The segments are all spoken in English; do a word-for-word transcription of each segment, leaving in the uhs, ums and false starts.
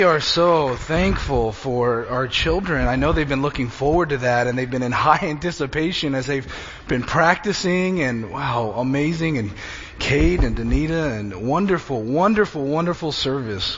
We are so thankful for our children. I know they've been looking forward to that, and they've been in high anticipation as they've been practicing, and wow, amazing. And Kate and Danita, and wonderful, wonderful, wonderful service.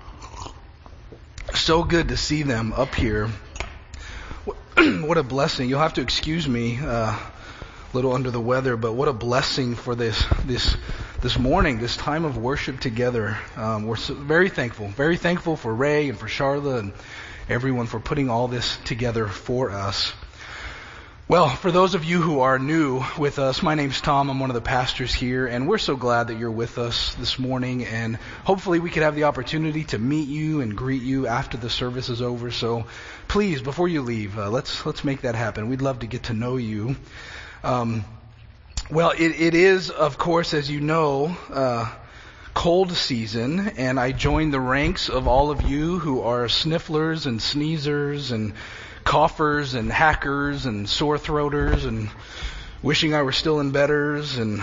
So good to see them up here. What a blessing. You'll have to excuse me, uh, a little under the weather, but what a blessing for this this this morning, this time of worship together. Um, we're so very thankful, very thankful for Ray and for Charla and everyone for putting all this together for us. Well, for those of you who are new with us, my name's Tom. I'm one of the pastors here, and we're so glad that you're with us this morning, and hopefully we could have the opportunity to meet you and greet you after the service is over. So please, before you leave, uh, let's let's make that happen. We'd love to get to know you. Um, well, it, it is, of course, as you know, uh, cold season, and I join the ranks of all of you who are snifflers and sneezers and coughers and hackers and sore throaters and wishing I were still in bedders. And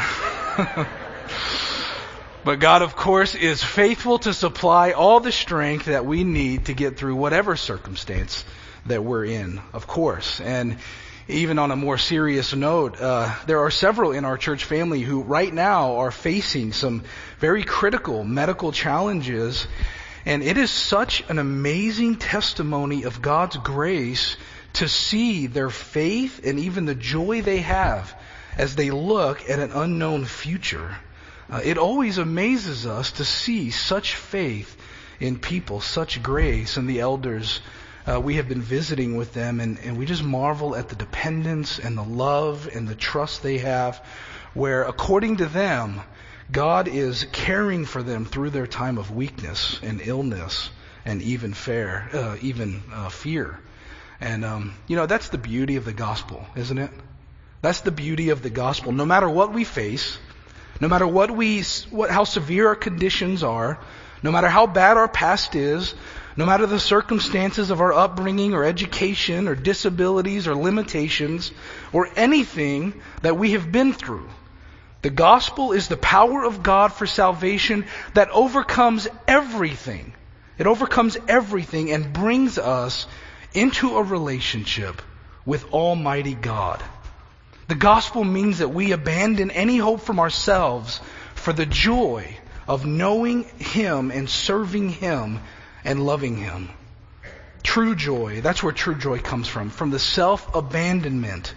but God, of course, is faithful to supply all the strength that we need to get through whatever circumstance that we're in, of course. And even on a more serious note, uh, there are several in our church family who right now are facing some very critical medical challenges. And it is such an amazing testimony of God's grace to see their faith and even the joy they have as they look at an unknown future. Uh, it always amazes us to see such faith in people, such grace in the elders. Uh, we have been visiting with them, and, and we just marvel at the dependence and the love and the trust they have, where according to them, God is caring for them through their time of weakness and illness and even fear, uh, even uh, fear. And um, you know, that's the beauty of the gospel, isn't it? That's the beauty of the gospel. No matter what we face, no matter what we, what how severe our conditions are, no matter how bad our past is, no matter the circumstances of our upbringing or education or disabilities or limitations or anything that we have been through, the gospel is the power of God for salvation that overcomes everything. It overcomes everything and brings us into a relationship with Almighty God. The gospel means that we abandon any hope from ourselves for the joy of knowing Him and serving Him and loving Him. True joy, that's where true joy comes from, from the self-abandonment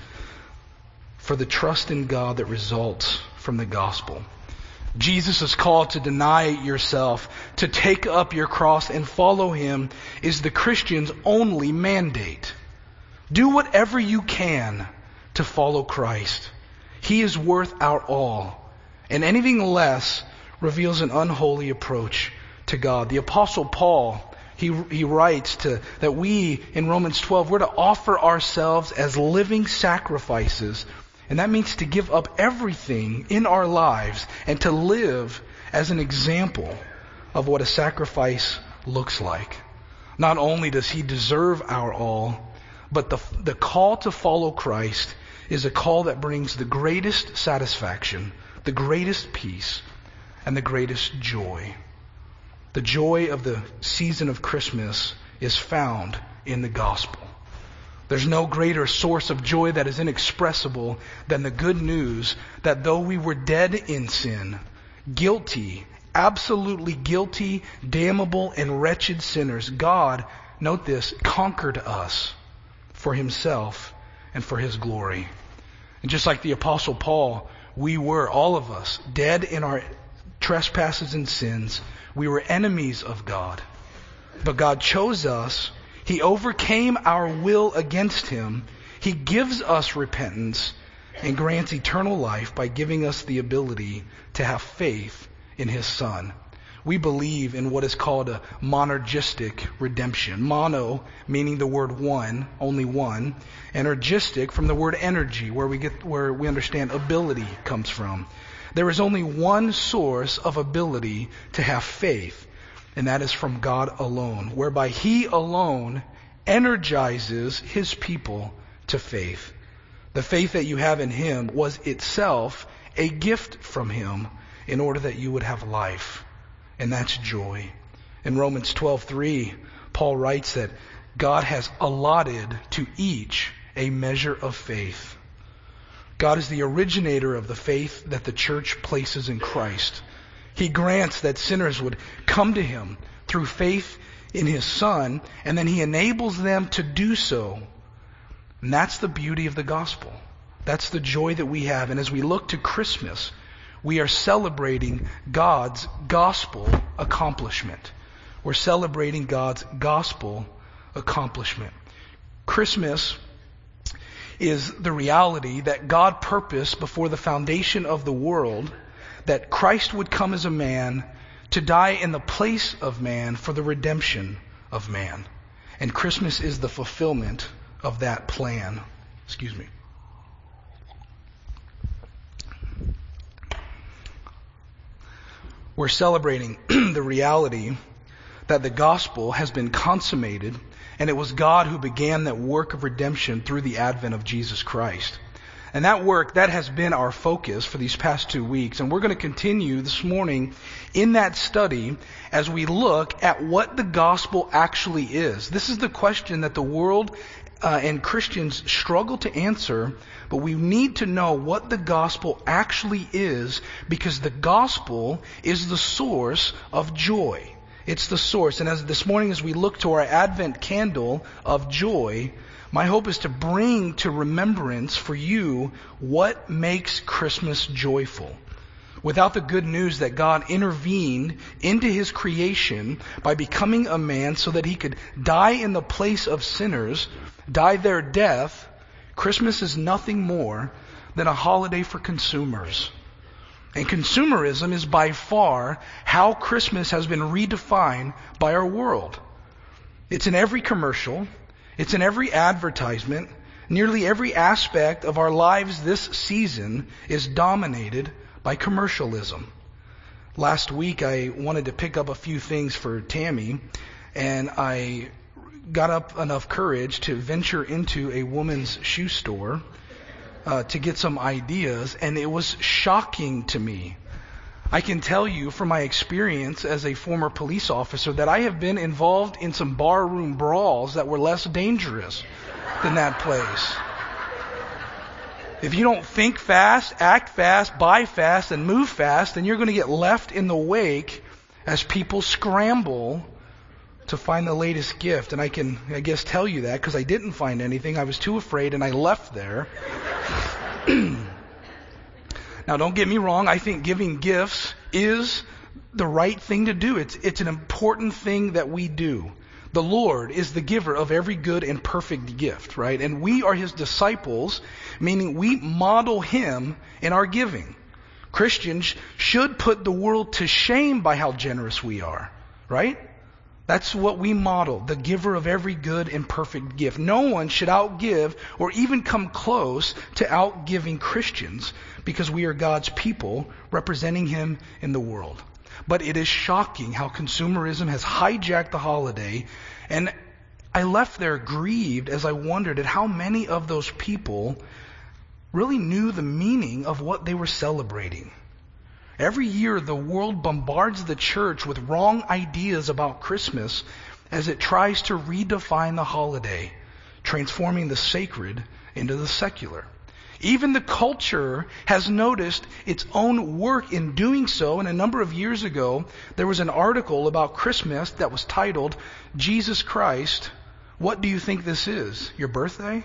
for the trust in God that results from the gospel. Jesus' call to deny yourself, to take up your cross and follow Him is the Christian's only mandate. Do whatever you can to follow Christ. He is worth our all, and anything less reveals an unholy approach to God. The Apostle Paul, he he writes to that we in Romans twelve, we're to offer ourselves as living sacrifices. And that means to give up everything in our lives and to live as an example of what a sacrifice looks like. Not only does He deserve our all, but the, the call to follow Christ is a call that brings the greatest satisfaction, the greatest peace, and the greatest joy. The joy of the season of Christmas is found in the gospel. There's no greater source of joy that is inexpressible than the good news that though we were dead in sin, guilty, absolutely guilty, damnable, and wretched sinners, God, note this, conquered us for Himself and for His glory. And just like the Apostle Paul, we were, all of us, dead in our trespasses and sins. We were enemies of God. But God chose us. He overcame our will against Him. He gives us repentance and grants eternal life by giving us the ability to have faith in His Son. We believe in what is called a monergistic redemption. Mono meaning the word one, only one, and ergistic from the word energy, where we get where we understand ability comes from. There is only one source of ability to have faith, and that is from God alone, whereby He alone energizes His people to faith. The faith that you have in Him was itself a gift from Him in order that you would have life. And that's joy. In Romans twelve three, Paul writes that God has allotted to each a measure of faith. God is the originator of the faith that the church places in Christ. He grants that sinners would come to Him through faith in His Son, and then He enables them to do so. And that's the beauty of the gospel. That's the joy that we have. And as we look to Christmas, we are celebrating God's gospel accomplishment. We're celebrating God's gospel accomplishment. Christmas is the reality that God purposed before the foundation of the world that Christ would come as a man to die in the place of man for the redemption of man. And Christmas is the fulfillment of that plan. Excuse me. We're celebrating the reality that the gospel has been consummated, and it was God who began that work of redemption through the advent of Jesus Christ. And that work, that has been our focus for these past two weeks. And we're going to continue this morning in that study as we look at what the gospel actually is. This is the question that the world uh, and Christians struggle to answer, but we need to know what the gospel actually is, because the gospel is the source of joy. It's the source. And as this morning, as we look to our Advent candle of joy, my hope is to bring to remembrance for you what makes Christmas joyful. Without the good news that God intervened into His creation by becoming a man so that He could die in the place of sinners, die their death, Christmas is nothing more than a holiday for consumers. And consumerism is by far how Christmas has been redefined by our world. It's in every commercial. It's in every advertisement. Nearly every aspect of our lives this season is dominated by commercialism. Last week I wanted to pick up a few things for Tammy, and I got up enough courage to venture into a woman's shoe store uh, to get some ideas, and it was shocking to me. I can tell you from my experience as a former police officer that I have been involved in some barroom brawls that were less dangerous than that place. If you don't think fast, act fast, buy fast, and move fast, then you're going to get left in the wake as people scramble to find the latest gift. And I can, I guess, tell you that because I didn't find anything. I was too afraid and I left there. Now, don't get me wrong. I think giving gifts is the right thing to do. It's, it's an important thing that we do. The Lord is the giver of every good and perfect gift, right? And we are His disciples, meaning we model Him in our giving. Christians should put the world to shame by how generous we are, right? That's what we model, the giver of every good and perfect gift. No one should outgive or even come close to outgiving Christians, because we are God's people representing Him in the world. But it is shocking how consumerism has hijacked the holiday, and I left there grieved as I wondered at how many of those people really knew the meaning of what they were celebrating. Every year the world bombards the church with wrong ideas about Christmas as it tries to redefine the holiday, transforming the sacred into the secular. Even the culture has noticed its own work in doing so, and a number of years ago there was an article about Christmas that was titled, "Jesus Christ, What Do You Think This Is? Your Birthday?"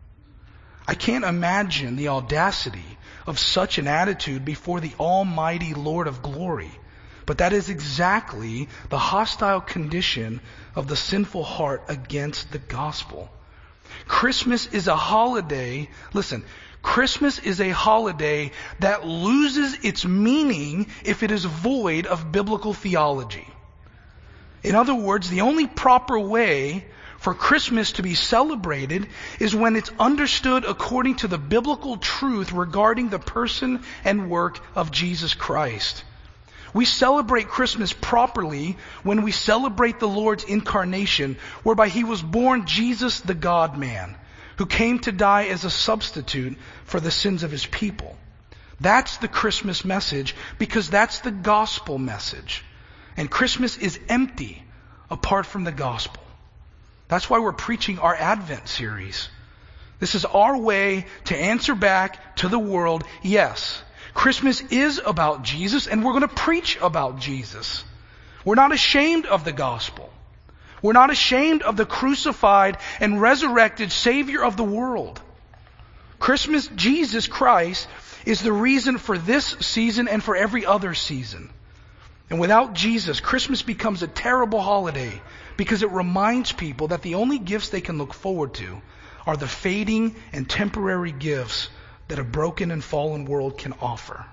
I can't imagine the audacity of such an attitude before the Almighty Lord of glory. But that is exactly the hostile condition of the sinful heart against the gospel. Christmas is a holiday, listen, Christmas is a holiday that loses its meaning if it is void of biblical theology. In other words, the only proper way for Christmas to be celebrated is when it's understood according to the biblical truth regarding the person and work of Jesus Christ. We celebrate Christmas properly when we celebrate the Lord's incarnation, whereby He was born Jesus the God-man, who came to die as a substitute for the sins of His people. That's the Christmas message, because that's the gospel message. And Christmas is empty apart from the gospel. That's why we're preaching our Advent series. This is our way to answer back to the world, yes, Christmas is about Jesus, and we're going to preach about Jesus. We're not ashamed of the gospel. We're not ashamed of the crucified and resurrected Savior of the world. Christmas, Jesus Christ, is the reason for this season and for every other season. And without Jesus, Christmas becomes a terrible holiday because it reminds people that the only gifts they can look forward to are the fading and temporary gifts that a broken and fallen world can offer.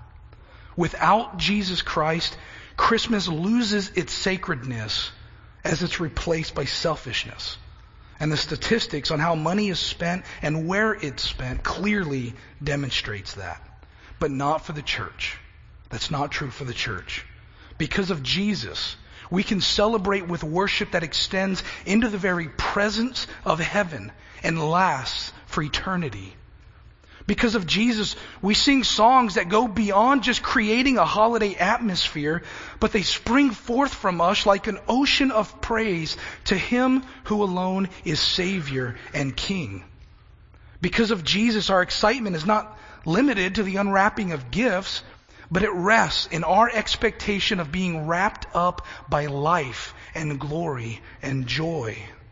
Without Jesus Christ, Christmas loses its sacredness as it's replaced by selfishness. And the statistics on how money is spent and where it's spent clearly demonstrates that. But not for the church. That's not true for the church. Because of Jesus, we can celebrate with worship that extends into the very presence of heaven and lasts for eternity. Because of Jesus, we sing songs that go beyond just creating a holiday atmosphere, but they spring forth from us like an ocean of praise to Him who alone is Savior and King. Because of Jesus, our excitement is not limited to the unwrapping of gifts, but it rests in our expectation of being wrapped up by life and glory and joy.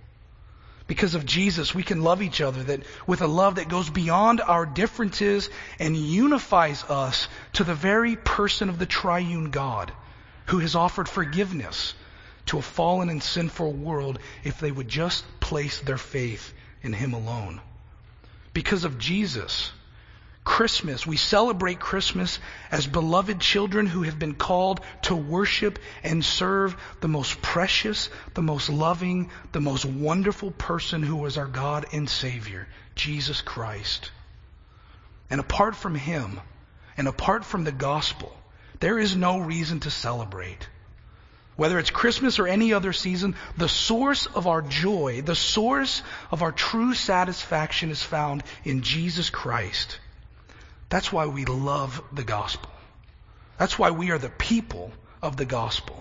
Because of Jesus, we can love each other that with a love that goes beyond our differences and unifies us to the very person of the triune God, who has offered forgiveness to a fallen and sinful world if they would just place their faith in Him alone. Because of Jesus, Christmas, we celebrate Christmas as beloved children who have been called to worship and serve the most precious, the most loving, the most wonderful person who is our God and Savior, Jesus Christ. And apart from Him, and apart from the gospel, there is no reason to celebrate. Whether it's Christmas or any other season, the source of our joy, the source of our true satisfaction is found in Jesus Christ. That's why we love the gospel. That's why we are the people of the gospel.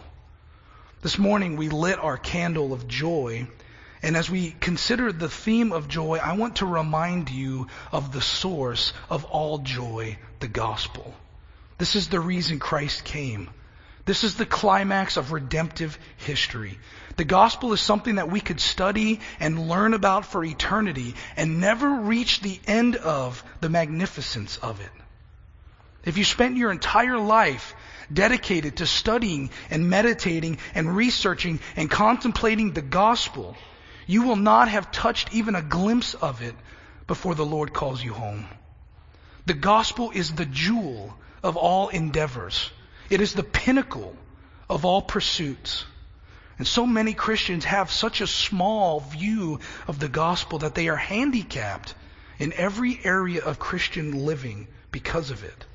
This morning we lit our candle of joy, and as we consider the theme of joy, I want to remind you of the source of all joy, the gospel. This is the reason Christ came. This is the climax of redemptive history. The gospel is something that we could study and learn about for eternity and never reach the end of the magnificence of it. If you spent your entire life dedicated to studying and meditating and researching and contemplating the gospel, you will not have touched even a glimpse of it before the Lord calls you home. The gospel is the jewel of all endeavors. It is the pinnacle of all pursuits. And so many Christians have such a small view of the gospel that they are handicapped in every area of Christian living because of it.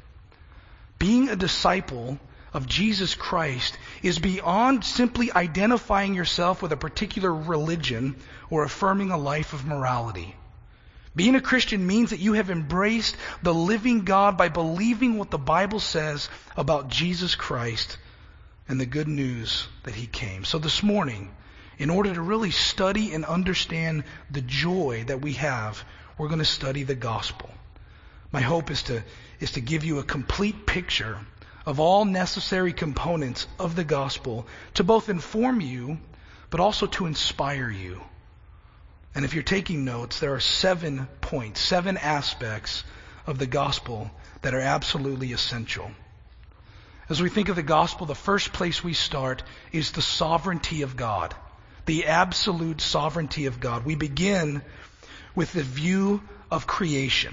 Being a disciple of Jesus Christ is beyond simply identifying yourself with a particular religion or affirming a life of morality. Being a Christian means that you have embraced the living God by believing what the Bible says about Jesus Christ and the good news that He came. So this morning, in order to really study and understand the joy that we have, we're going to study the gospel. My hope is to, is to give you a complete picture of all necessary components of the gospel to both inform you, but also to inspire you. And if you're taking notes, there are seven points, seven aspects of the gospel that are absolutely essential. As we think of the gospel, the first place we start is the sovereignty of God, the absolute sovereignty of God. We begin with the view of creation.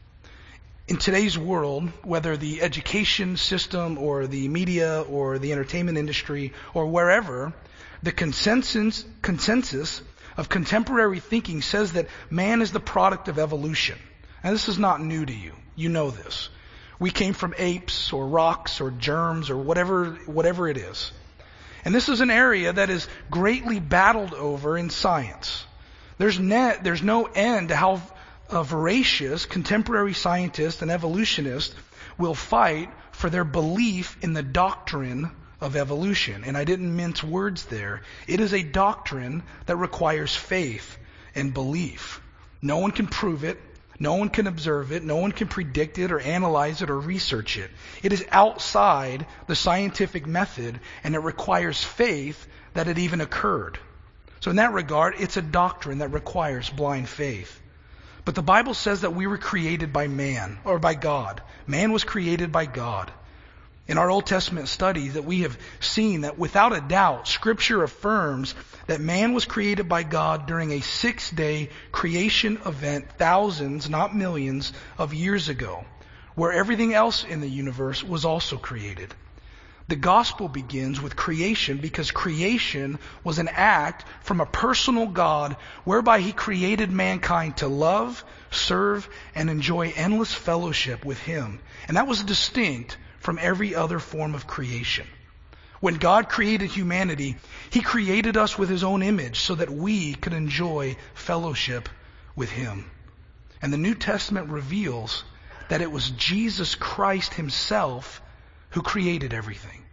In today's world, whether the education system or the media or the entertainment industry or wherever, the consensus, consensus of contemporary thinking says that man is the product of evolution. And this is not new to you. You know this. We came from apes or rocks or germs or whatever, whatever it is. And this is an area that is greatly battled over in science. There's, ne- there's no end to how uh, voracious contemporary scientists and evolutionists will fight for their belief in the doctrine of evolution. And I didn't mince words there. It is a doctrine that requires faith and belief. No one can prove it. No one can observe it. No one can predict it or analyze it or research it. It is outside the scientific method, and it requires faith that it even occurred. So in that regard, it's a doctrine that requires blind faith. But the Bible says that we were created by man, or by God. Man was created by God. In our Old Testament studies that we have seen that without a doubt, Scripture affirms that man was created by God during a six-day creation event thousands, not millions, of years ago, where everything else in the universe was also created. The gospel begins with creation because creation was an act from a personal God whereby He created mankind to love, serve, and enjoy endless fellowship with Him. And that was distinct from every other form of creation. When God created humanity, He created us with His own image so that we could enjoy fellowship with Him. And the New Testament reveals that it was Jesus Christ Himself who created everything.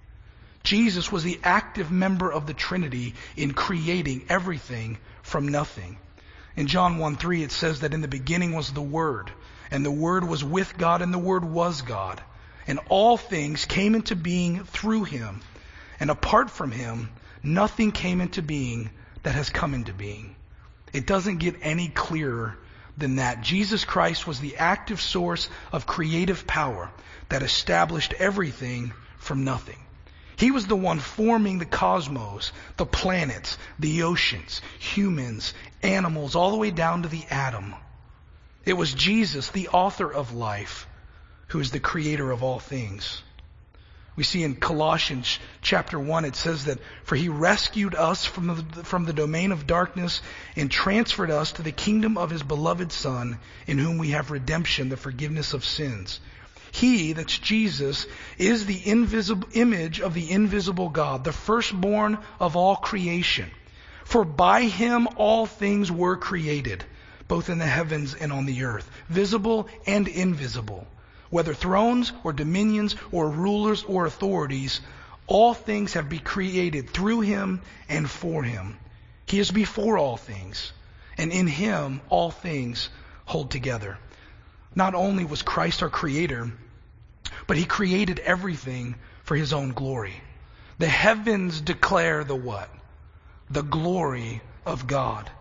Jesus was the active member of the Trinity in creating everything from nothing. In John one three it says that in the beginning was the Word, and the Word was with God, and the Word was God. And all things came into being through Him. And apart from Him, nothing came into being that has come into being. It doesn't get any clearer than that. Jesus Christ was the active source of creative power that established everything from nothing. He was the one forming the cosmos, the planets, the oceans, humans, animals, all the way down to the atom. It was Jesus, the author of life, who is the creator of all things. We see in Colossians chapter one, it says that, "For He rescued us from the, from the domain of darkness and transferred us to the kingdom of His beloved Son, in whom we have redemption, the forgiveness of sins." He, that's Jesus, is the invisible image of the invisible God, the firstborn of all creation. For by Him all things were created, both in the heavens and on the earth, visible and invisible. Whether thrones or dominions or rulers or authorities, all things have been created through Him and for Him. He is before all things, and in Him all things hold together. Not only was Christ our Creator, but He created everything for His own glory. The heavens declare the what? The glory of God.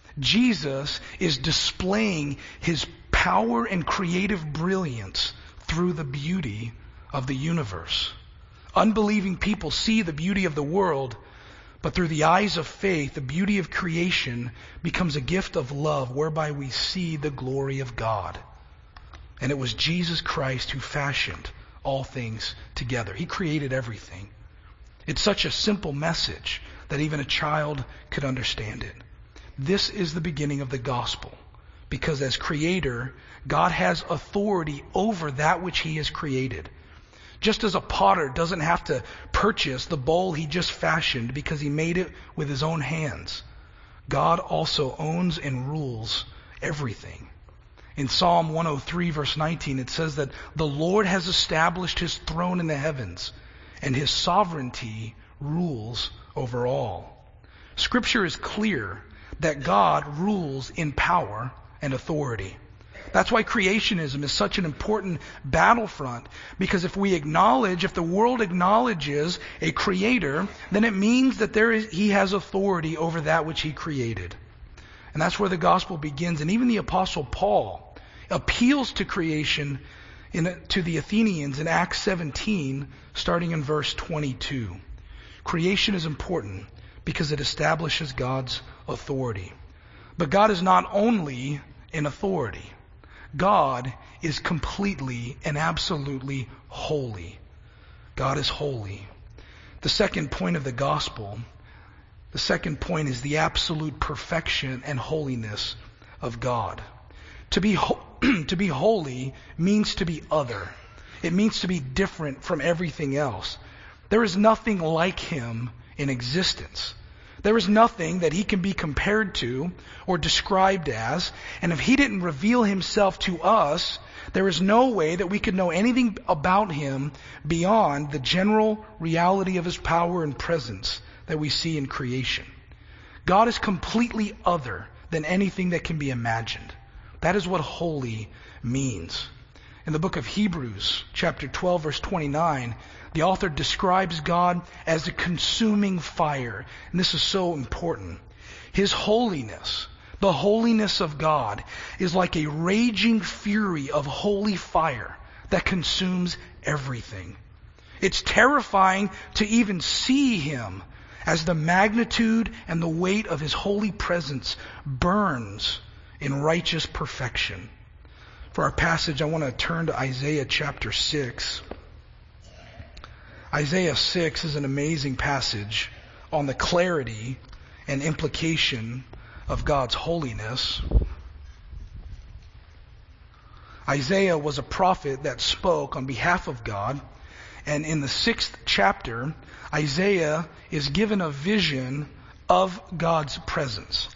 Jesus is displaying His power and creative brilliance through the beauty of the universe. Unbelieving people see the beauty of the world, but through the eyes of faith, the beauty of creation becomes a gift of love whereby we see the glory of God. And it was Jesus Christ who fashioned all things together. He created everything. It's such a simple message that even a child could understand it. This is the beginning of the gospel, because as Creator, God has authority over that which He has created. Just as a potter doesn't have to purchase the bowl he just fashioned because he made it with his own hands, God also owns and rules everything. In Psalm one oh three verse nineteen, it says that the Lord has established His throne in the heavens, and His sovereignty rules over all. Scripture is clear that God rules in power and authority. That's why creationism is such an important battlefront, because if we acknowledge, if the world acknowledges a creator, then it means that there is, He has authority over that which He created. And that's where the gospel begins. And even the Apostle Paul appeals to creation in, to the Athenians in Acts seventeen, starting in verse twenty-two. Creation is important because it establishes God's authority. But God is not only in authority. God is completely and absolutely holy. God is holy. The second point of the gospel, the second point is the absolute perfection and holiness of God. To be ho- to be holy means to be other. It means to be different from everything else. There is nothing like Him in existence. There is nothing that he can be compared to or described as, and if he didn't reveal himself to us, there is no way that we could know anything about him beyond the general reality of his power and presence that we see in creation. God is completely other than anything that can be imagined. That is what holy means. In the book of Hebrews, chapter twelve, verse twenty-nine, the author describes God as a consuming fire. And this is so important. His holiness, the holiness of God, is like a raging fury of holy fire that consumes everything. It's terrifying to even see him, as the magnitude and the weight of his holy presence burns in righteous perfection. For our passage, I want to turn to Isaiah chapter six. Isaiah six is an amazing passage on the clarity and implication of God's holiness. Isaiah was a prophet that spoke on behalf of God, and in the sixth chapter, Isaiah is given a vision of God's presence.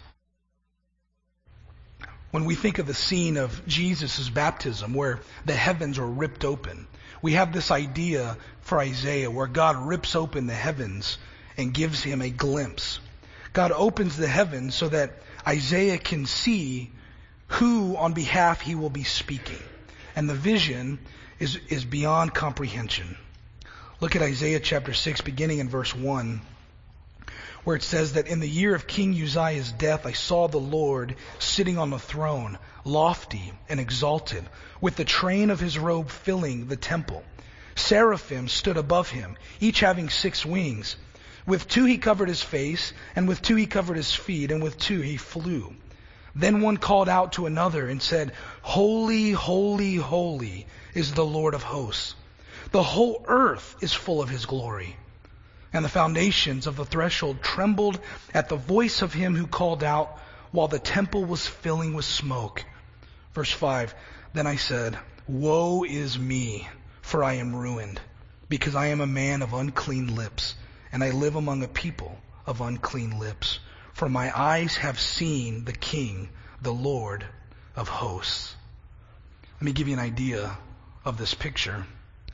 When we think of the scene of Jesus' baptism where the heavens are ripped open, we have this idea for Isaiah where God rips open the heavens and gives him a glimpse. God opens the heavens so that Isaiah can see who on behalf he will be speaking. And the vision is, is beyond comprehension. Look at Isaiah chapter six, beginning in verse one. Where it says that in the year of King Uzziah's death, I saw the Lord sitting on the throne, lofty and exalted, with the train of his robe filling the temple. Seraphim stood above him, each having six wings. With two he covered his face, and with two he covered his feet, and with two he flew. Then one called out to another and said, Holy, holy, holy is the Lord of hosts. The whole earth is full of his glory. And the foundations of the threshold trembled at the voice of him who called out, while the temple was filling with smoke. Verse five, Then I said, Woe is me, for I am ruined, because I am a man of unclean lips, and I live among a people of unclean lips. For my eyes have seen the King, the Lord of hosts. Let me give you an idea of this picture.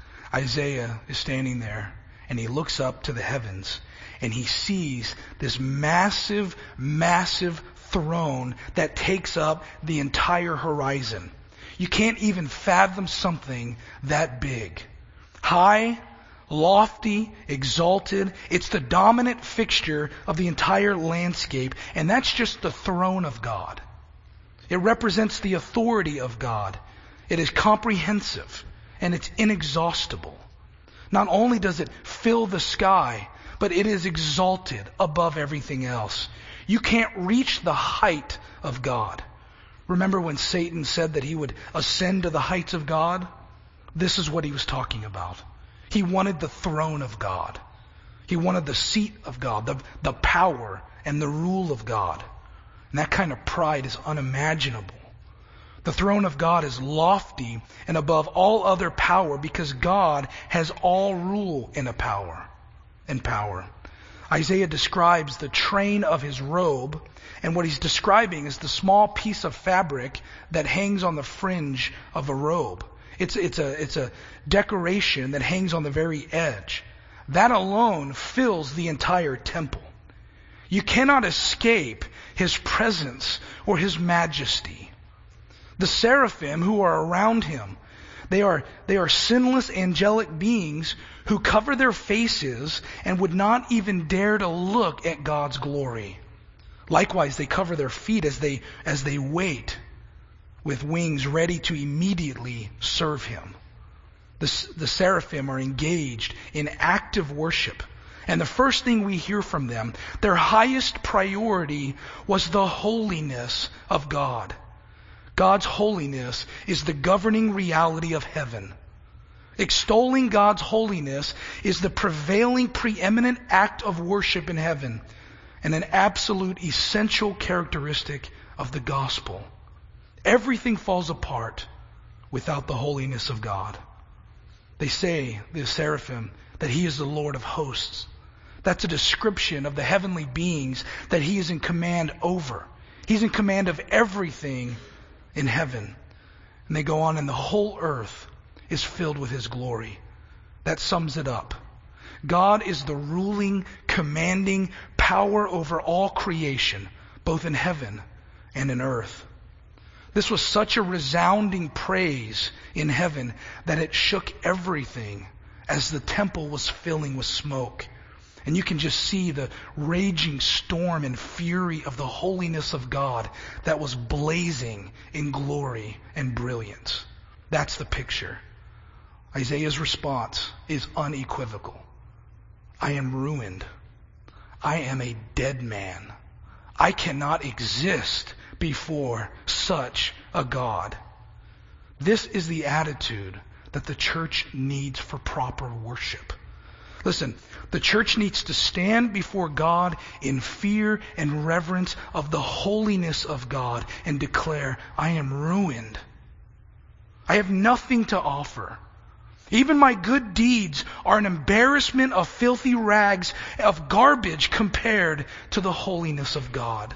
Isaiah is standing there, and he looks up to the heavens, and he sees this massive, massive throne that takes up the entire horizon. You can't even fathom something that big. High, lofty, exalted. It's the dominant fixture of the entire landscape, and that's just the throne of God. It represents the authority of God. It is comprehensive, and it's inexhaustible. Not only does it fill the sky, but it is exalted above everything else. You can't reach the height of God. Remember when Satan said that he would ascend to the heights of God? This is what he was talking about. He wanted the throne of God. He wanted the seat of God, the, the power and the rule of God. And that kind of pride is unimaginable. The throne of God is lofty and above all other power because God has all rule in a power and power. Isaiah describes the train of his robe, and what he's describing is the small piece of fabric that hangs on the fringe of a robe. It's, it's a, it's a decoration that hangs on the very edge. That alone fills the entire temple. You cannot escape his presence or his majesty. The seraphim who are around him, they are, they are sinless angelic beings who cover their faces and would not even dare to look at God's glory. Likewise, they cover their feet as they, as they wait with wings ready to immediately serve him. The, the seraphim are engaged in active worship. And the first thing we hear from them, their highest priority was the holiness of God. God's holiness is the governing reality of heaven. Extolling God's holiness is the prevailing, preeminent act of worship in heaven and an absolute essential characteristic of the gospel. Everything falls apart without the holiness of God. They say, the seraphim, that he is the Lord of hosts. That's a description of the heavenly beings that he is in command over. He's in command of everything in heaven. And they go on, and the whole earth is filled with his glory. That sums it up. God is the ruling, commanding power over all creation, both in heaven and in earth. This was such a resounding praise in heaven that it shook everything as the temple was filling with smoke. And you can just see the raging storm and fury of the holiness of God that was blazing in glory and brilliance. That's the picture. Isaiah's response is unequivocal. I am ruined. I am a dead man. I cannot exist before such a God. This is the attitude that the church needs for proper worship. Listen, the church needs to stand before God in fear and reverence of the holiness of God and declare, I am ruined. I have nothing to offer. Even my good deeds are an embarrassment of filthy rags, of garbage compared to the holiness of God.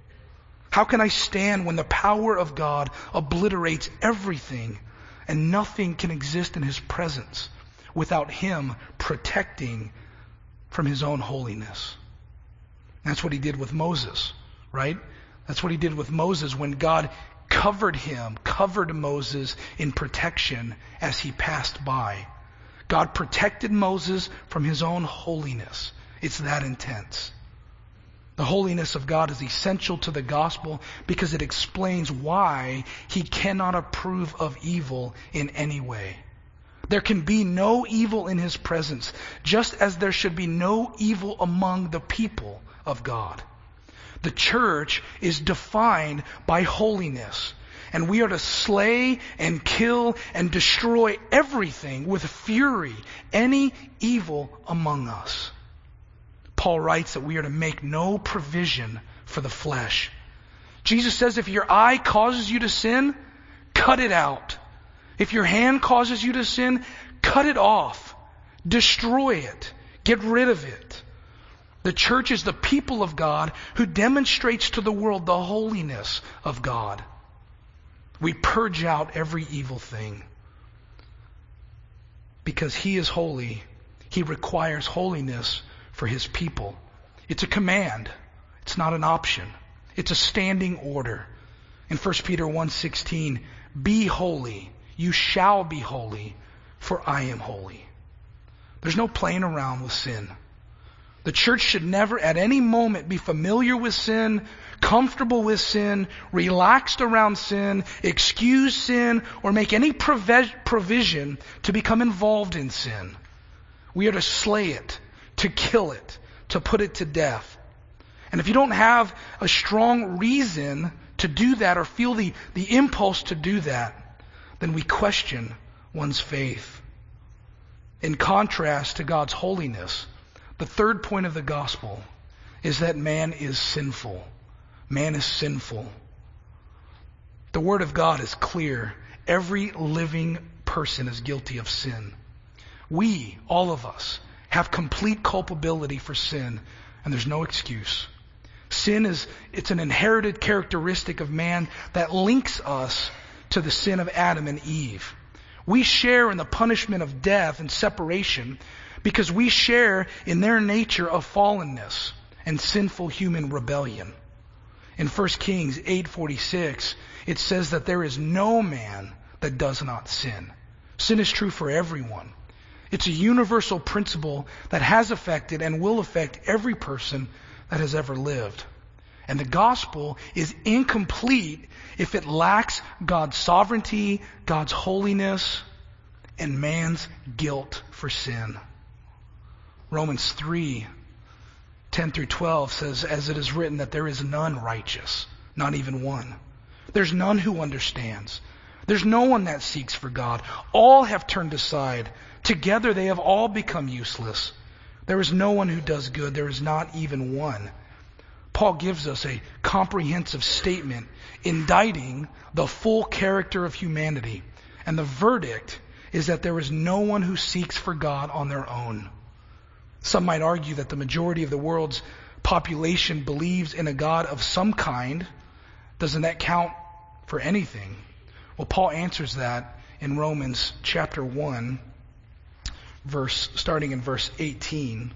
How can I stand when the power of God obliterates everything and nothing can exist in his presence without him protecting from his own holiness? That's what he did with Moses, right? That's what he did with Moses when God covered him, covered Moses in protection as he passed by. God protected Moses from his own holiness. It's that intense. The holiness of God is essential to the gospel because it explains why he cannot approve of evil in any way. There can be no evil in his presence, just as there should be no evil among the people of God. The church is defined by holiness, and we are to slay and kill and destroy everything with fury, any evil among us. Paul writes that we are to make no provision for the flesh. Jesus says if your eye causes you to sin, cut it out. If your hand causes you to sin, cut it off. Destroy it. Get rid of it. The church is the people of God who demonstrates to the world the holiness of God. We purge out every evil thing. Because he is holy, he requires holiness for his people. It's a command. It's not an option. It's a standing order. In First Peter one sixteen, be holy. You shall be holy, for I am holy. There's no playing around with sin. The church should never at any moment be familiar with sin, comfortable with sin, relaxed around sin, excuse sin, or make any provision to become involved in sin. We are to slay it, to kill it, to put it to death. And if you don't have a strong reason to do that or feel the, the impulse to do that, then we question one's faith. In contrast to God's holiness, the third point of the gospel is that man is sinful. Man is sinful. The word of God is clear. Every living person is guilty of sin. We, all of us, have complete culpability for sin, and there's no excuse. Sin is, it's an inherited characteristic of man that links us to the sin of Adam and Eve. We share in the punishment of death and separation because we share in their nature of fallenness and sinful human rebellion. In First Kings eight forty-six, it says that there is no man that does not sin. Sin is true for everyone. It's a universal principle that has affected and will affect every person that has ever lived. And the gospel is incomplete if it lacks God's sovereignty, God's holiness, and man's guilt for sin. Romans three, ten through twelve says, as it is written, that there is none righteous, not even one. There's none who understands. There's no one that seeks for God. All have turned aside. Together they have all become useless. There is no one who does good. There is not even one. Paul gives us a comprehensive statement indicting the full character of humanity. And the verdict is that there is no one who seeks for God on their own. Some might argue that the majority of the world's population believes in a God of some kind. Doesn't that count for anything? Well, Paul answers that in Romans chapter one, verse starting in verse eighteen.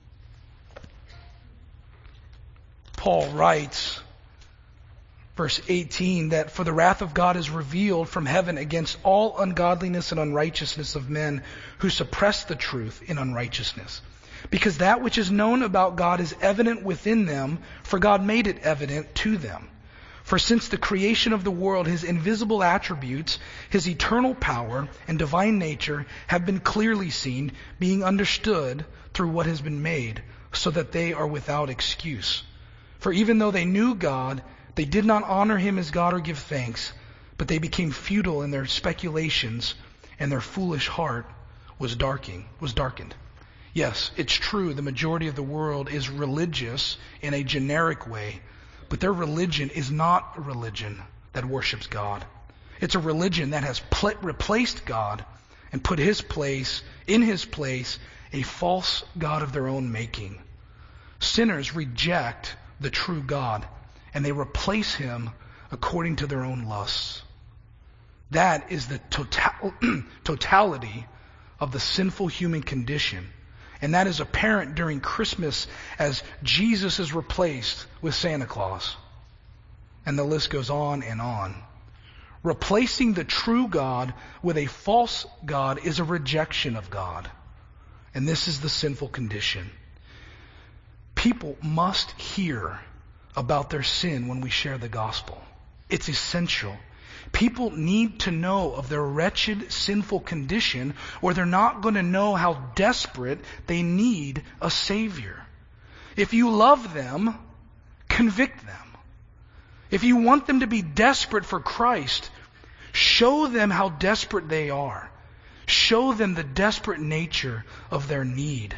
Paul writes, verse eighteen, that for the wrath of God is revealed from heaven against all ungodliness and unrighteousness of men who suppress the truth in unrighteousness. Because that which is known about God is evident within them, for God made it evident to them. For since the creation of the world, His invisible attributes, His eternal power and divine nature have been clearly seen, being understood through what has been made, so that they are without excuse. For even though they knew God, they did not honor Him as God or give thanks, but they became futile in their speculations, and their foolish heart was darkening, was darkened. Yes, it's true, the majority of the world is religious in a generic way, but their religion is not a religion that worships God. It's a religion that has pl- replaced God and put His place, in His place, a false God of their own making. Sinners reject the true God, and they replace Him according to their own lusts. That is the total, totality of the sinful human condition. And that is apparent during Christmas as Jesus is replaced with Santa Claus. And the list goes on and on. Replacing the true God with a false God is a rejection of God. And this is the sinful condition. People must hear about their sin when we share the gospel. It's essential. People need to know of their wretched, sinful condition, or they're not going to know how desperate they need a Savior. If you love them, convict them. If you want them to be desperate for Christ, show them how desperate they are. Show them the desperate nature of their need.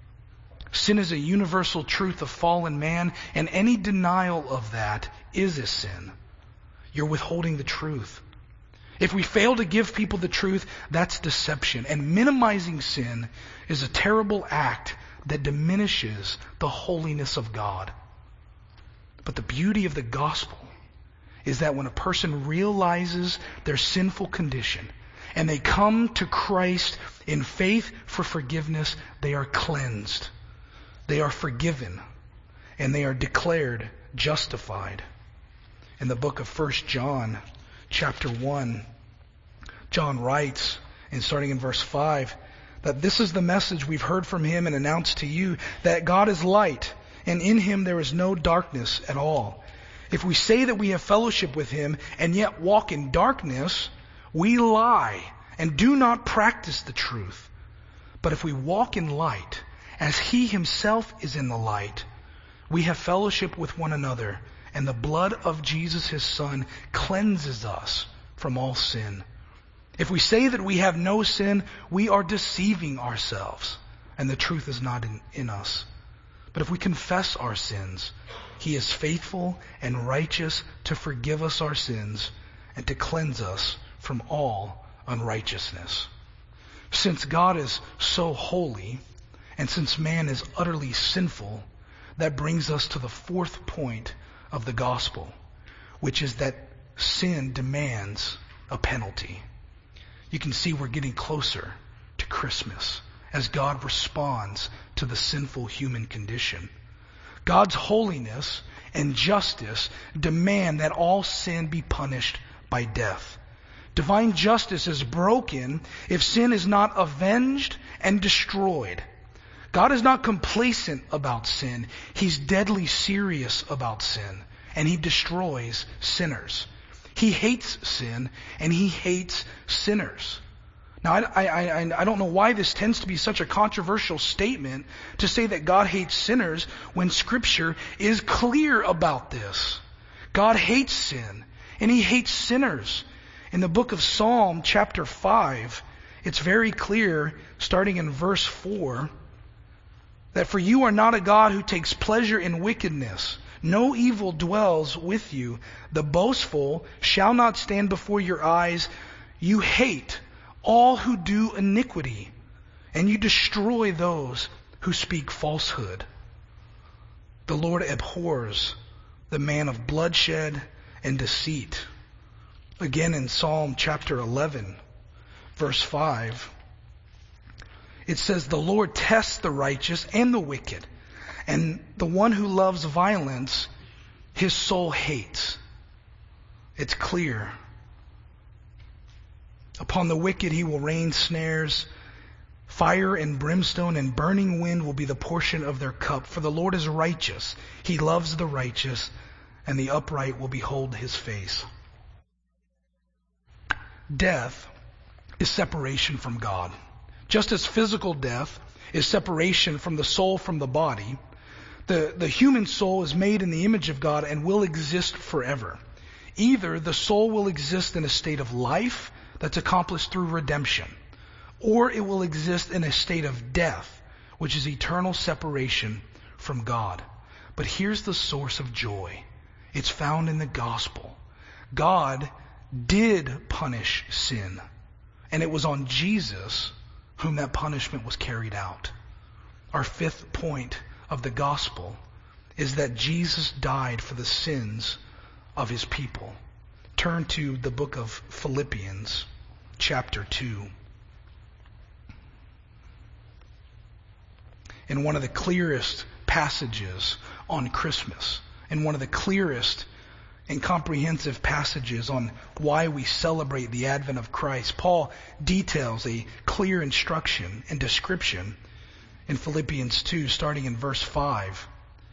Sin is a universal truth of fallen man, and any denial of that is a sin. You're withholding the truth. If we fail to give people the truth, that's deception. And minimizing sin is a terrible act that diminishes the holiness of God. But the beauty of the gospel is that when a person realizes their sinful condition and they come to Christ in faith for forgiveness, they are cleansed. They are forgiven. And they are declared justified. In the book of First John, chapter one, John writes, and starting in verse five, that this is the message we've heard from Him and announced to you, that God is light, and in Him there is no darkness at all. If we say that we have fellowship with Him and yet walk in darkness, we lie and do not practice the truth. But if we walk in light, as He Himself is in the light, we have fellowship with one another, and the blood of Jesus, His Son, cleanses us from all sin. If we say that we have no sin, we are deceiving ourselves, and the truth is not in, in us. But if we confess our sins, He is faithful and righteous to forgive us our sins and to cleanse us from all unrighteousness. Since God is so holy, and since man is utterly sinful, that brings us to the fourth point of the gospel, which is that sin demands a penalty. You can see we're getting closer to Christmas as God responds to the sinful human condition. God's holiness and justice demand that all sin be punished by death. Divine justice is broken if sin is not avenged and destroyed. God is not complacent about sin. He's deadly serious about sin, and He destroys sinners. He hates sin, and He hates sinners. Now, I, I, I, I don't know why this tends to be such a controversial statement to say that God hates sinners when Scripture is clear about this. God hates sin, and He hates sinners. In the book of Psalm, chapter five, it's very clear, starting in verse four, that for you are not a God who takes pleasure in wickedness. No evil dwells with you. The boastful shall not stand before your eyes. You hate all who do iniquity, and you destroy those who speak falsehood. The Lord abhors the man of bloodshed and deceit. Again in Psalm chapter eleven, verse five, it says, the Lord tests the righteous and the wicked, and the one who loves violence, his soul hates. It's clear. Upon the wicked he will rain snares. Fire and brimstone and burning wind will be the portion of their cup. For the Lord is righteous. He loves the righteous, and the upright will behold his face. Death is separation from God. Just as physical death is separation from the soul from the body, the, the human soul is made in the image of God and will exist forever. Either the soul will exist in a state of life that's accomplished through redemption, or it will exist in a state of death, which is eternal separation from God. But here's the source of joy. It's found in the gospel. God did punish sin, and it was on Jesus whom that punishment was carried out. Our fifth point of the gospel is that Jesus died for the sins of his people. Turn to the book of Philippians, chapter two. In one of the clearest passages on Christmas, in one of the clearest and comprehensive passages on why we celebrate the advent of Christ, Paul details a clear instruction and description in Philippians two, starting in verse five.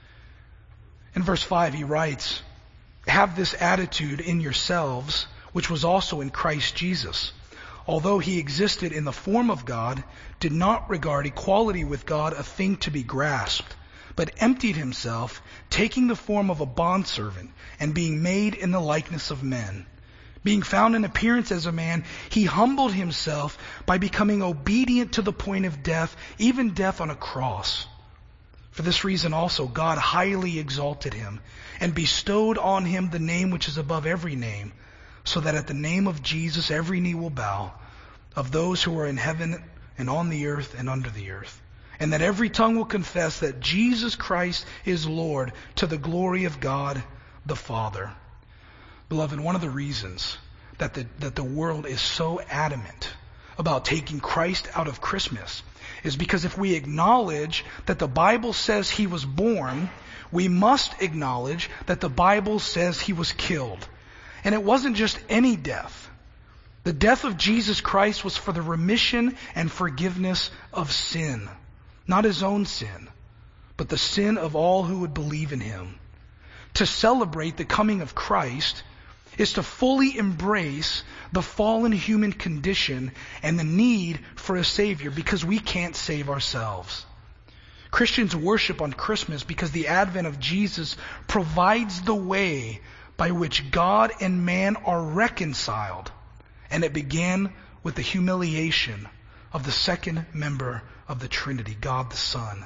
In verse five, he writes, "Have this attitude in yourselves, which was also in Christ Jesus. Although he existed in the form of God, did not regard equality with God a thing to be grasped, but emptied himself, taking the form of a bondservant, and being made in the likeness of men. Being found in appearance as a man, he humbled himself by becoming obedient to the point of death, even death on a cross. For this reason also God highly exalted him, and bestowed on him the name which is above every name, so that at the name of Jesus every knee will bow, of those who are in heaven and on the earth and under the earth, and that every tongue will confess that Jesus Christ is Lord, to the glory of God the Father." Beloved, one of the reasons that the, that the world is so adamant about taking Christ out of Christmas is because if we acknowledge that the Bible says he was born, we must acknowledge that the Bible says he was killed. And it wasn't just any death. The death of Jesus Christ was for the remission and forgiveness of sin. Not his own sin, but the sin of all who would believe in him. To celebrate the coming of Christ is to fully embrace the fallen human condition and the need for a Savior, because we can't save ourselves. Christians worship on Christmas because the advent of Jesus provides the way by which God and man are reconciled. And it began with the humiliation of the second member of the Trinity, God the Son.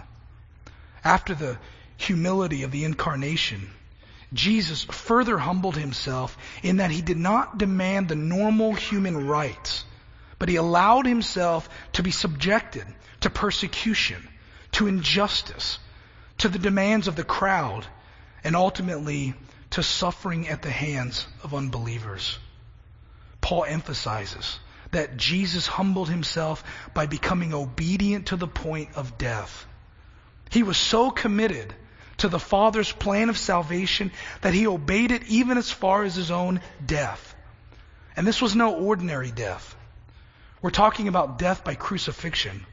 After the humility of the incarnation, Jesus further humbled himself in that he did not demand the normal human rights, but he allowed himself to be subjected to persecution, to injustice, to the demands of the crowd, and ultimately to suffering at the hands of unbelievers. Paul emphasizes that Jesus humbled himself by becoming obedient to the point of death. He was so committed to the Father's plan of salvation that he obeyed it even as far as his own death. And this was no ordinary death. We're talking about death by crucifixion.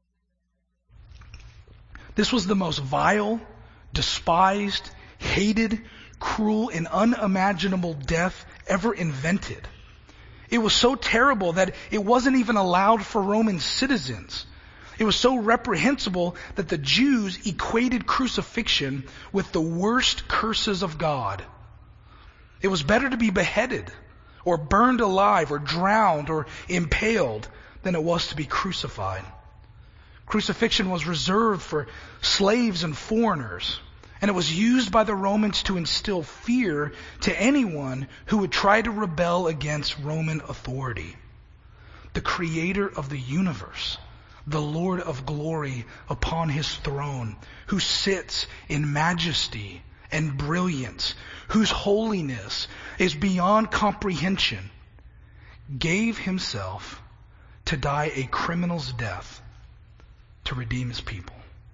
This was the most vile, despised, hated, cruel, and unimaginable death ever invented. It was so terrible that it wasn't even allowed for Roman citizens. It was so reprehensible that the Jews equated crucifixion with the worst curses of God. It was better to be beheaded or burned alive or drowned or impaled than it was to be crucified. Crucifixion was reserved for slaves and foreigners, and it was used by the Romans to instill fear to anyone who would try to rebel against Roman authority. The creator of the universe, the Lord of glory upon his throne, who sits in majesty and brilliance, whose holiness is beyond comprehension, gave himself to die a criminal's death to redeem his people.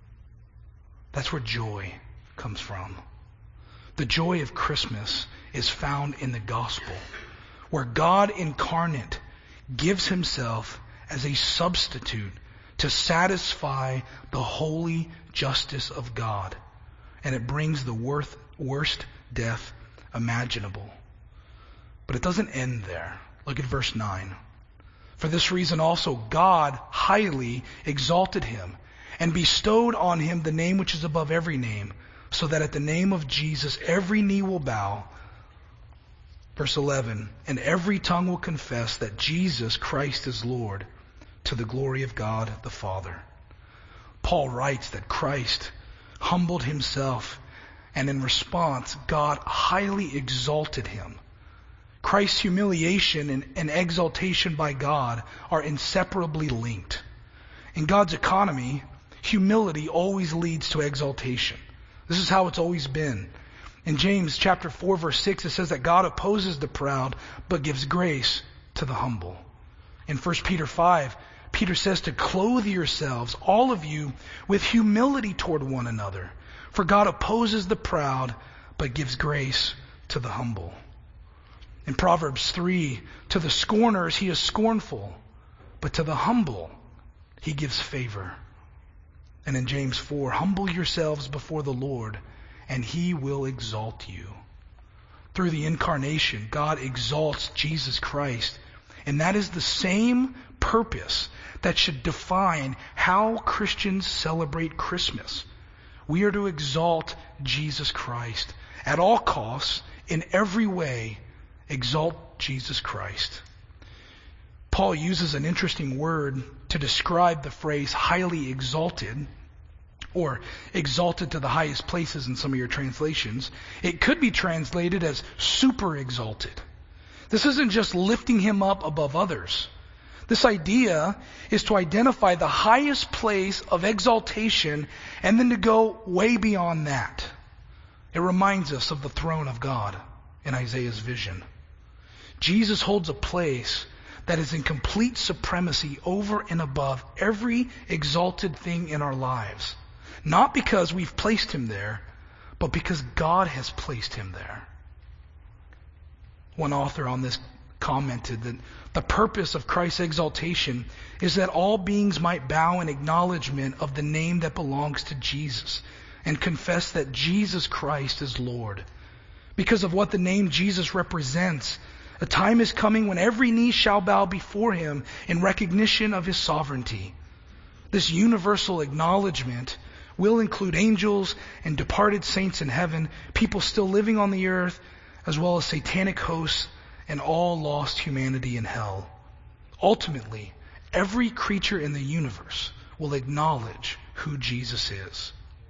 That's where joy comes from. The joy of Christmas is found in the gospel, where God incarnate gives himself as a substitute to satisfy the holy justice of God. And it brings the worth, worst death imaginable. But it doesn't end there. Look at verse nine. For this reason also God highly exalted him and bestowed on him the name which is above every name, so that at the name of Jesus every knee will bow. Verse eleven, and every tongue will confess that Jesus Christ is Lord, to the glory of God the Father. Paul writes that Christ humbled himself, and in response, God highly exalted him. Christ's humiliation and, and exaltation by God are inseparably linked. In God's economy, humility always leads to exaltation. This is how it's always been. In James chapter four, verse six, it says that God opposes the proud, but gives grace to the humble. In First Peter five, Peter says to clothe yourselves, all of you, with humility toward one another. For God opposes the proud, but gives grace to the humble. In Proverbs three, to the scorners he is scornful, but to the humble he gives favor. And in James four, humble yourselves before the Lord, and he will exalt you. Through the incarnation, God exalts Jesus Christ. And that is the same purpose that should define how Christians celebrate Christmas. We are to exalt Jesus Christ. At all costs, in every way, exalt Jesus Christ. Paul uses an interesting word to describe the phrase highly exalted, or exalted to the highest places in some of your translations. It could be translated as super exalted. This isn't just lifting him up above others. This idea is to identify the highest place of exaltation and then to go way beyond that. It reminds us of the throne of God in Isaiah's vision. Jesus holds a place that is in complete supremacy over and above every exalted thing in our lives. Not because we've placed him there, but because God has placed him there. One author on this commented that the purpose of Christ's exaltation is that all beings might bow in acknowledgement of the name that belongs to Jesus and confess that Jesus Christ is Lord. Because of what the name Jesus represents, a time is coming when every knee shall bow before him in recognition of his sovereignty. This universal acknowledgement will include angels and departed saints in heaven, people still living on the earth, as well as satanic hosts and all lost humanity in hell. Ultimately, every creature in the universe will acknowledge who Jesus is.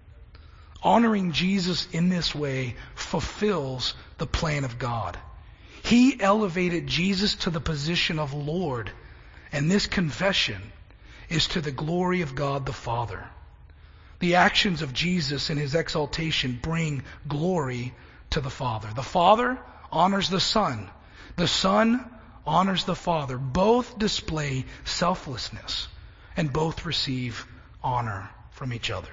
Honoring Jesus in this way fulfills the plan of God. He elevated Jesus to the position of Lord, and this confession is to the glory of God the Father. The actions of Jesus in his exaltation bring glory to the Father. The Father honors the Son. The Son honors the Father. Both display selflessness, and both receive honor from each other.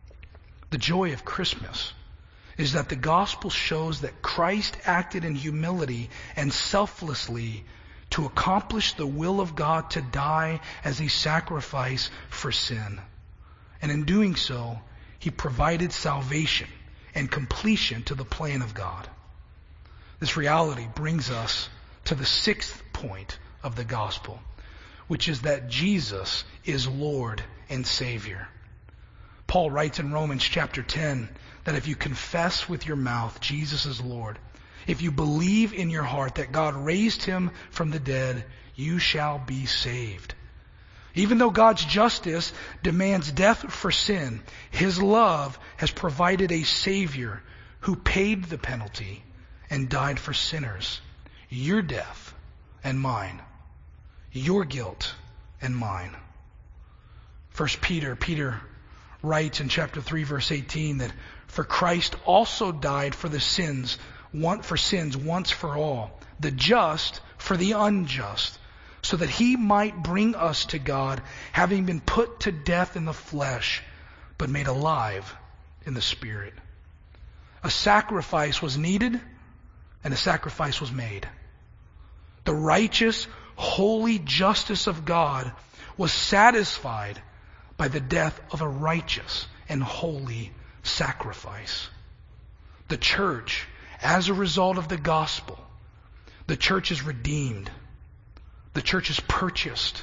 The joy of Christmas is that the gospel shows that Christ acted in humility and selflessly to accomplish the will of God to die as a sacrifice for sin. And in doing so, he provided salvation and completion to the plan of God. This reality brings us to the sixth point of the gospel, which is that Jesus is Lord and Savior. Paul writes in Romans chapter ten that if you confess with your mouth Jesus is Lord, if you believe in your heart that God raised him from the dead, you shall be saved. Even though God's justice demands death for sin, his love has provided a Savior who paid the penalty and died for sinners. Your death and mine. Your guilt and mine. First Peter, Peter writes in chapter three, verse eighteen, that for Christ also died for the sins, one for sins once for all, the just for the unjust, so that he might bring us to God, having been put to death in the flesh, but made alive in the Spirit. A sacrifice was needed, and a sacrifice was made. The righteous, holy justice of God was satisfied by the death of a righteous and holy sacrifice. The church, as a result of the gospel, the church is redeemed. The church is purchased,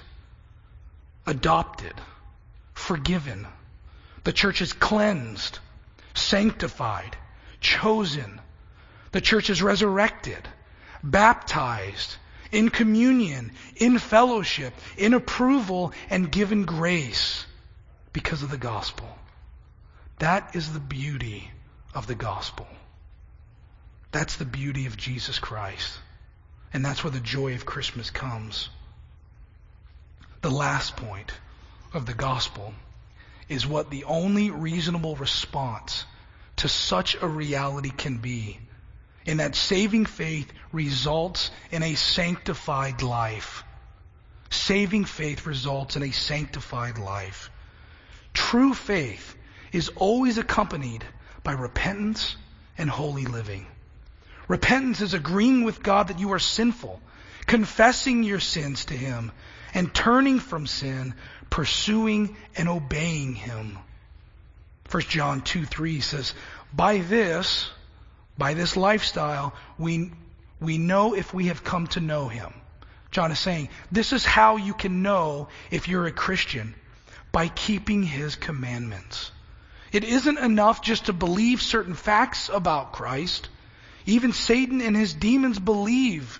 adopted, forgiven. The church is cleansed, sanctified, chosen. The church is resurrected, baptized, in communion, in fellowship, in approval, and given grace because of the gospel. That is the beauty of the gospel. That's the beauty of Jesus Christ. And that's where the joy of Christmas comes. The last point of the gospel is what the only reasonable response to such a reality can be, in that saving faith results in a sanctified life. Saving faith results in a sanctified life. True faith is always accompanied by repentance and holy living. Repentance is agreeing with God that you are sinful, confessing your sins to Him, and turning from sin, pursuing and obeying Him. First John two three says, by this, by this lifestyle, we, we know if we have come to know Him. John is saying, this is how you can know if you're a Christian, by keeping His commandments. It isn't enough just to believe certain facts about Christ. Even Satan and his demons believe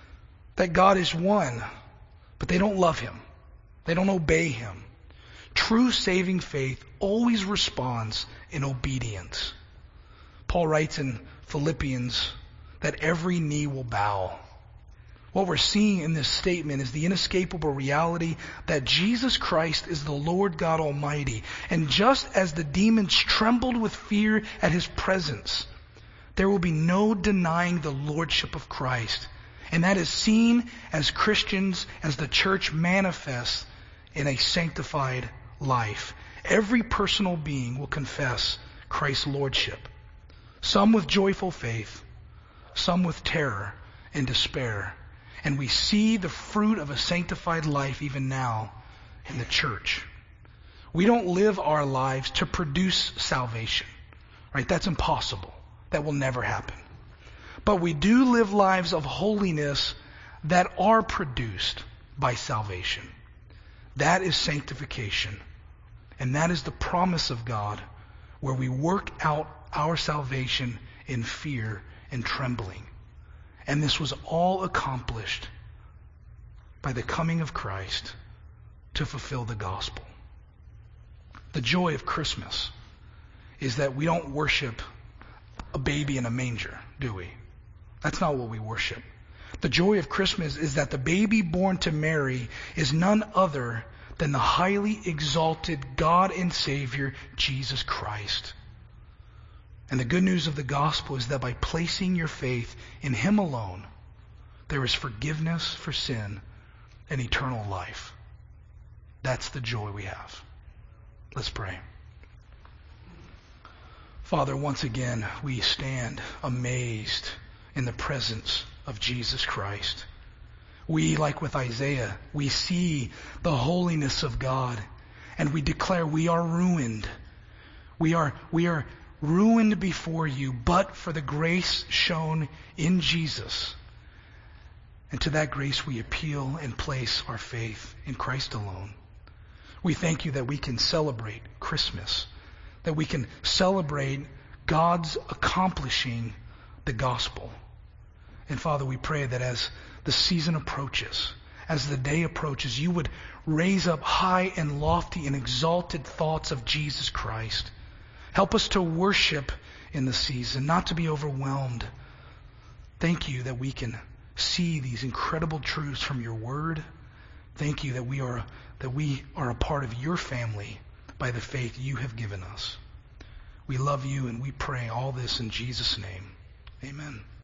that God is one, but they don't love Him. They don't obey Him. True saving faith always responds in obedience. Paul writes in Philippians that every knee will bow. What we're seeing in this statement is the inescapable reality that Jesus Christ is the Lord God Almighty. And just as the demons trembled with fear at His presence, there will be no denying the lordship of Christ. And that is seen as Christians, as the church manifests in a sanctified life. Every personal being will confess Christ's lordship. Some with joyful faith, some with terror and despair. And we see the fruit of a sanctified life even now in the church. We don't live our lives to produce salvation, right? That's impossible. That will never happen. But we do live lives of holiness that are produced by salvation. That is sanctification. And that is the promise of God, where we work out our salvation in fear and trembling. And this was all accomplished by the coming of Christ to fulfill the gospel. The joy of Christmas is that we don't worship a baby in a manger, do we? That's not what we worship. The joy of Christmas is that the baby born to Mary is none other than the highly exalted God and Savior, Jesus Christ. And the good news of the gospel is that by placing your faith in Him alone, there is forgiveness for sin and eternal life. That's the joy we have. Let's pray. Father, once again, we stand amazed in the presence of Jesus Christ. We, like with Isaiah, we see the holiness of God, and we declare we are ruined. We are, we are ruined before you, but for the grace shown in Jesus. And to that grace we appeal and place our faith in Christ alone. We thank you that we can celebrate Christmas, that we can celebrate God's accomplishing the gospel. And Father, we pray that as the season approaches, as the day approaches, you would raise up high and lofty and exalted thoughts of Jesus Christ. Help us to worship in the season, not to be overwhelmed. Thank you that we can see these incredible truths from your word. Thank you that we are that we are a part of your family by the faith you have given us. We love you and we pray all this in Jesus' name. Amen.